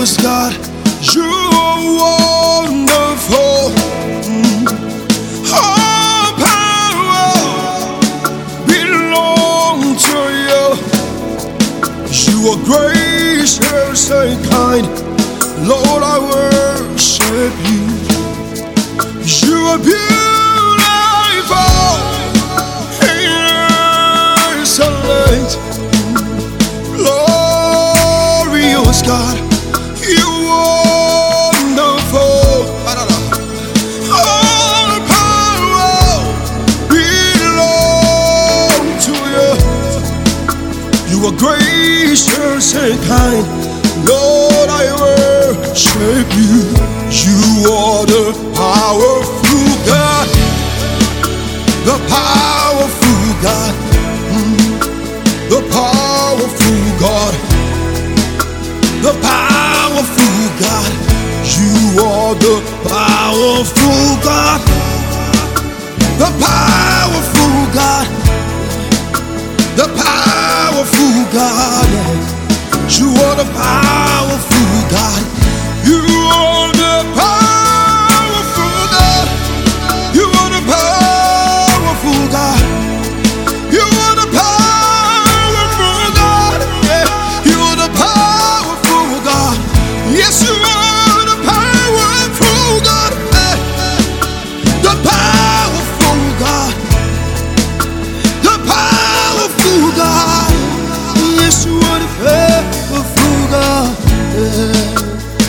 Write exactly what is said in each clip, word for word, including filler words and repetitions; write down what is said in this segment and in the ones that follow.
Glorious God, you are wonderful. Mm. All power belongs to you. You are gracious and kind. Lord, I worship you. You are beautiful and excellent. Glorious God, you are wonderful. All power belongs to you. You are gracious and kind. Lord, I worship you. You are the powerful God, the powerful God, mm. the powerful God, the powerful God. You are the powerful God, the powerful God, the powerful God. You are the powerful God. You are the powerful God. You are the powerful God. You are the powerful God. Yeah. You are the powerful God. Yes, you are the powerful God. Yeah. The powerful God. The powerful God. Yes, you are the powerful God. Yeah.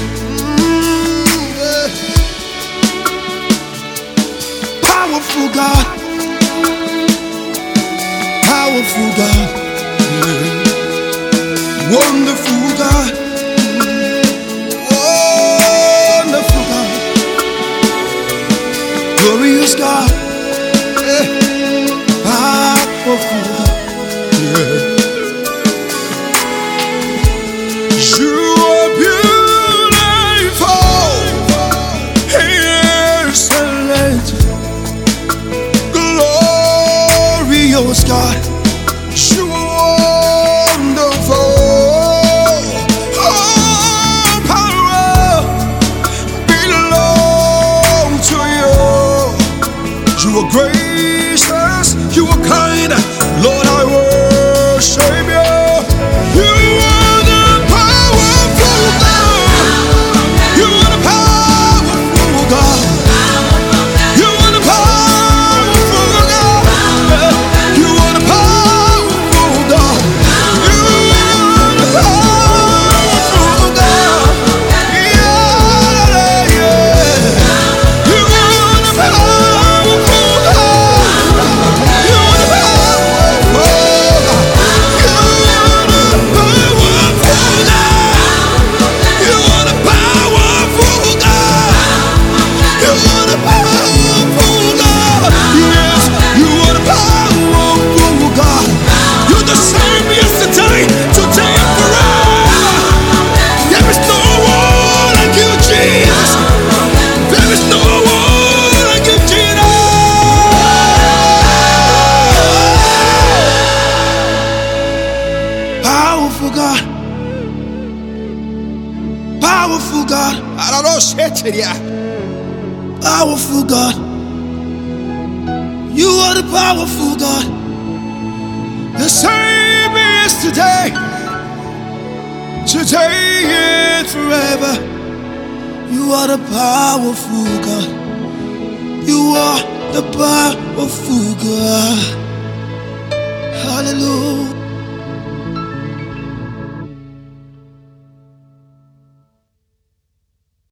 Powerful God, powerful God, yeah. Wonderful God, wonderful God, glorious God, yeah. Powerful God, yeah. You are beautiful, excellent. Glorious God, you are wonderful. All power belongs to you. You are gracious, you are kind. Lord, I worship you. You are the powerful God. You are the powerful God. You are the powerful God. You are the powerful God. You are the powerful God. Yeah, yeah. You are the powerful God. You are the powerful God. You are the powerful God. You are the powerful God. You are the powerful God. Yes, you are the powerful God. You're the same yesterday, today, and forever. There is no one like you, Jesus. There is no one like you, Jesus. Powerful God, powerful God. I don't know shit, yeah. Powerful God, you are the powerful God. The same yesterday, today and forever. You are the powerful God. You are the powerful God. Hallelujah.